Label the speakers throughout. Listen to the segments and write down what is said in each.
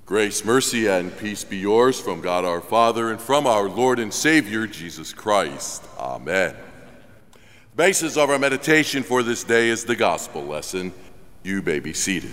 Speaker 1: Grace, mercy, and peace be yours from God our Father and from our Lord and Savior, Jesus Christ. Amen. The basis of our meditation for this day is the gospel lesson. You may be seated.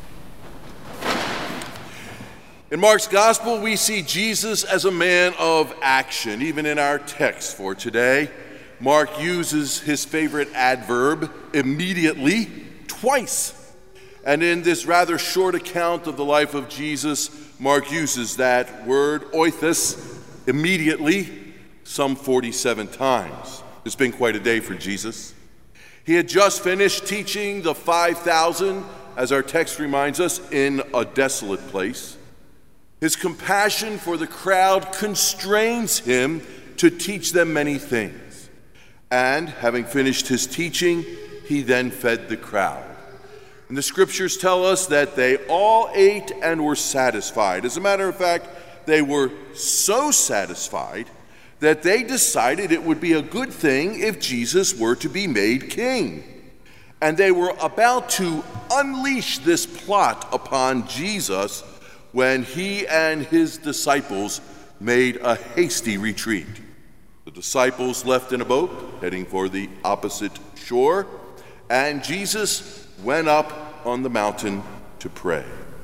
Speaker 1: In Mark's gospel, we see Jesus as a man of action. Even in our text for today, Mark uses his favorite adverb, immediately, twice. And in this rather short account of the life of Jesus, Mark uses that word, oithos, immediately, some 47 times. It's been quite a day for Jesus. He had just finished teaching the 5,000, as our text reminds us, in a desolate place. His compassion for the crowd constrains him to teach them many things. And having finished his teaching, he then fed the crowd. And the scriptures tell us that they all ate and were satisfied. As a matter of fact, they were so satisfied that they decided it would be a good thing if Jesus were to be made king. And they were about to unleash this plot upon Jesus when he and his disciples made a hasty retreat. The disciples left in a boat, heading for the opposite shore, and Jesus went up on the mountain to pray.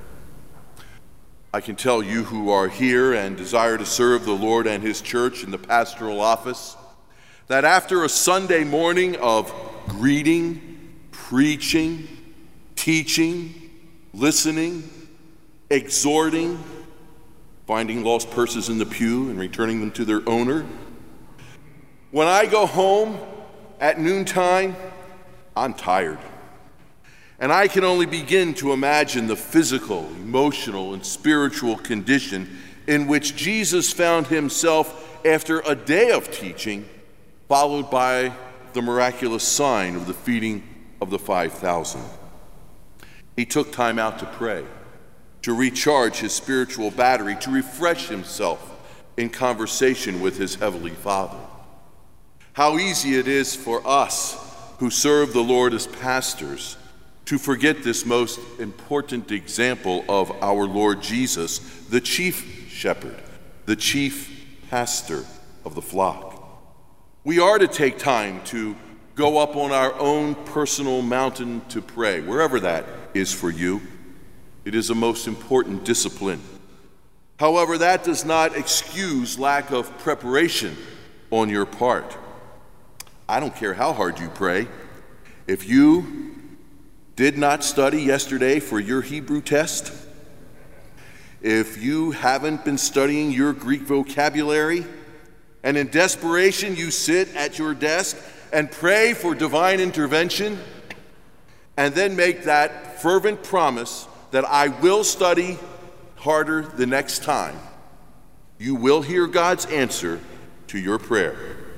Speaker 1: I can tell you who are here and desire to serve the Lord and his church in the pastoral office that after a Sunday morning of greeting, preaching, teaching, listening, exhorting, finding lost purses in the pew and returning them to their owner, when I go home at noontime, I'm tired. And I can only begin to imagine the physical, emotional, and spiritual condition in which Jesus found himself after a day of teaching, followed by the miraculous sign of the feeding of the 5,000. He took time out to pray, to recharge his spiritual battery, to refresh himself in conversation with his heavenly Father. How easy it is for us who serve the Lord as pastors to forget this most important example of our Lord Jesus, the chief shepherd, the chief pastor of the flock. We are to take time to go up on our own personal mountain to pray, wherever that is for you. It is a most important discipline. However, that does not excuse lack of preparation on your part. I don't care how hard you pray. If you did not study yesterday for your Hebrew test, if you haven't been studying your Greek vocabulary, and in desperation you sit at your desk and pray for divine intervention, and then make that fervent promise that I will study harder the next time, you will hear God's answer to your prayer.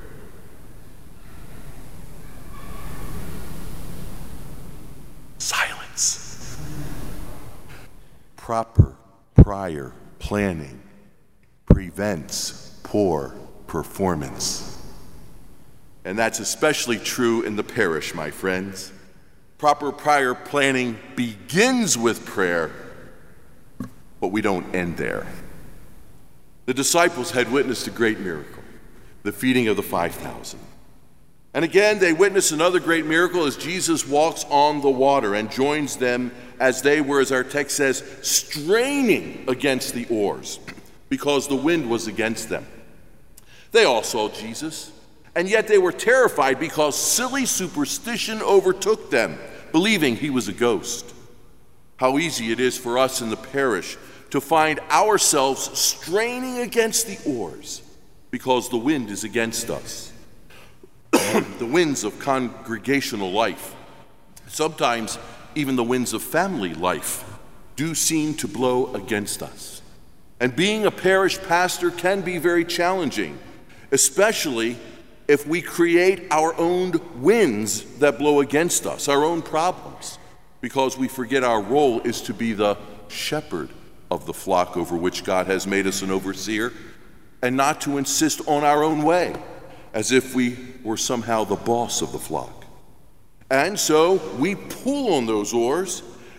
Speaker 1: Silence. Proper prior planning prevents poor performance. And that's especially true in the parish, my friends. Proper prior planning begins with prayer, but we don't end there. The disciples had witnessed a great miracle, the feeding of the 5,000. And again, they witness another great miracle as Jesus walks on the water and joins them as they were, as our text says, straining against the oars because the wind was against them. They all saw Jesus, and yet they were terrified because silly superstition overtook them, believing he was a ghost. How easy it is for us in the parish to find ourselves straining against the oars because the wind is against us. The winds of congregational life, sometimes even the winds of family life, do seem to blow against us. And being a parish pastor can be very challenging, especially if we create our own winds that blow against us, our own problems, because we forget our role is to be the shepherd of the flock over which God has made us an overseer, and not to insist on our own way, as if we were somehow the boss of the flock. And so we pull on those oars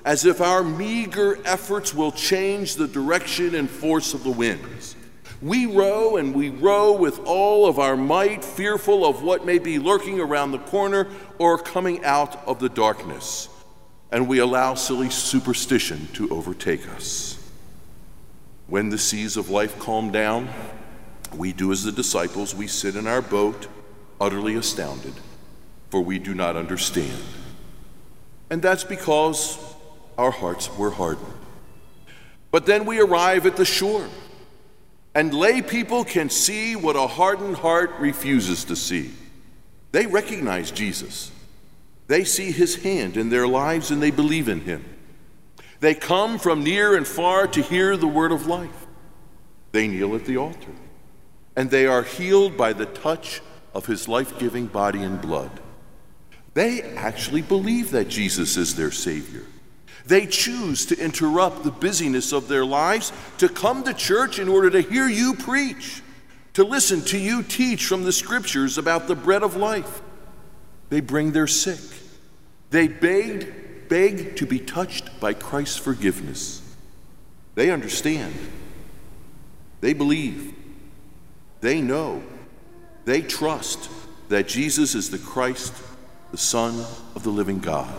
Speaker 1: as if our meager efforts will change the direction and force of the winds. We row and we row with all of our might, fearful of what may be lurking around the corner or coming out of the darkness. And we allow silly superstition to overtake us. When the seas of life calm down, we do as the disciples. We sit in our boat, utterly astounded, for we do not understand. And that's because our hearts were hardened. But then we arrive at the shore, and lay people can see what a hardened heart refuses to see. They recognize Jesus. They see his hand in their lives, and they believe in him. They come from near and far to hear the word of life. They kneel at the altar, and they are healed by the touch of his life-giving body and blood. They actually believe that Jesus is their Savior. They choose to interrupt the busyness of their lives to come to church in order to hear you preach, to listen to you teach from the scriptures about the bread of life. They bring their sick. They beg to be touched by Christ's forgiveness. They understand. They believe. They know. They trust that Jesus is the Christ, the Son of the living God.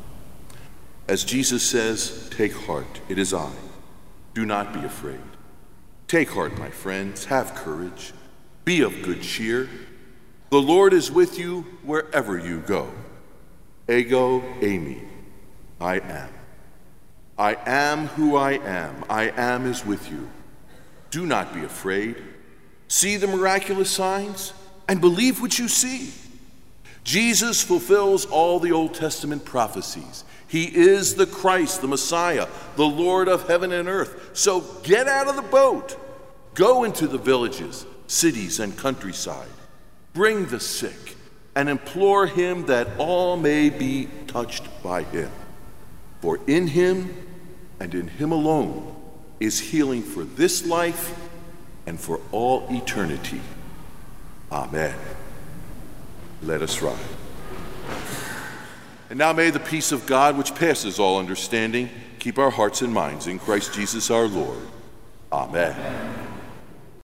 Speaker 1: As Jesus says, "Take heart, it is I. Do not be afraid." Take heart, my friends, have courage. Be of good cheer. The Lord is with you wherever you go. Ego eimi, I am. I am who I am. I am is with you. Do not be afraid. See the miraculous signs and believe what you see. Jesus fulfills all the Old Testament prophecies. He is the Christ, the Messiah, the Lord of heaven and earth. So get out of the boat. Go into the villages, cities, and countryside. Bring the sick and implore him that all may be touched by him. For in him and in him alone is healing for this life and for all eternity. Amen. Let us rise. And now may the peace of God, which passes all understanding, keep our hearts and minds in Christ Jesus our Lord. Amen.